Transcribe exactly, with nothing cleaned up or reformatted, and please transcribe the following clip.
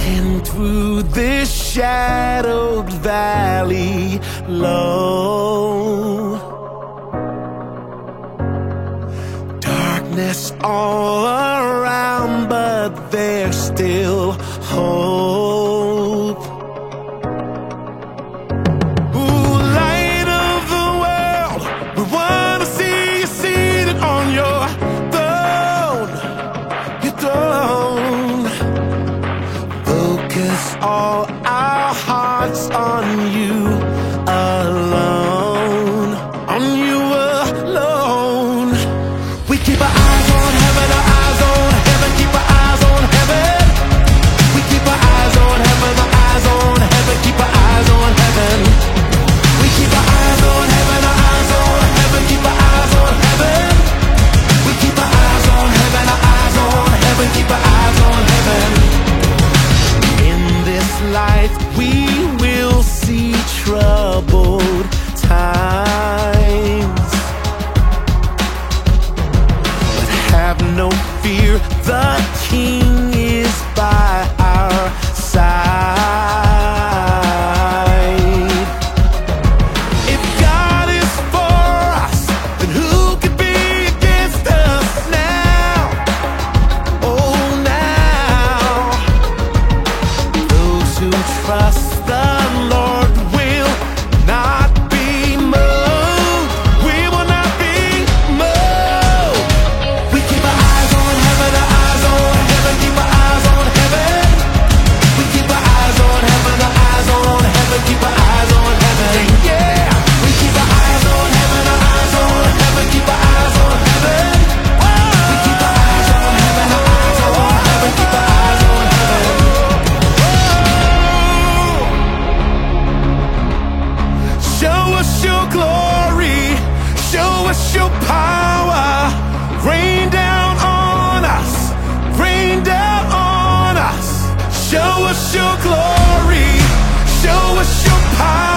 And through this shadowed valley low, darkness all around, but there's still hope. Ooh, light of the world, we wanna see you seated on your throne, your throne. Focus all our hearts on you alone, on you alone. We keep our eyes on heaven, our eyes on heaven, keep our eyes on heaven. We keep our eyes on heaven, our eyes on heaven, keep our eyes on heaven. We keep our eyes on heaven, our eyes on heaven, keep our eyes on heaven. We keep our eyes on heaven, our eyes on heaven, keep our eyes on heaven. In this life we will see troubled times, but have no fear, the King is by our side. If God is for us, then who could be against us now? Oh, now those who trust the Lord will not be moved. We will not be moved. We keep our eyes on heaven, our eyes on heaven, keep our eyes on heaven. We keep our eyes on heaven, our eyes on heaven, keep our eyes on heaven. Yeah, we keep our eyes on heaven, our eyes on heaven, keep our eyes on heaven. We keep our eyes on heaven, our eyes on heaven, keep our eyes on heaven. Show us your glory, show us your power. Rain down on us, rain down on us. Show us your glory, show us your power.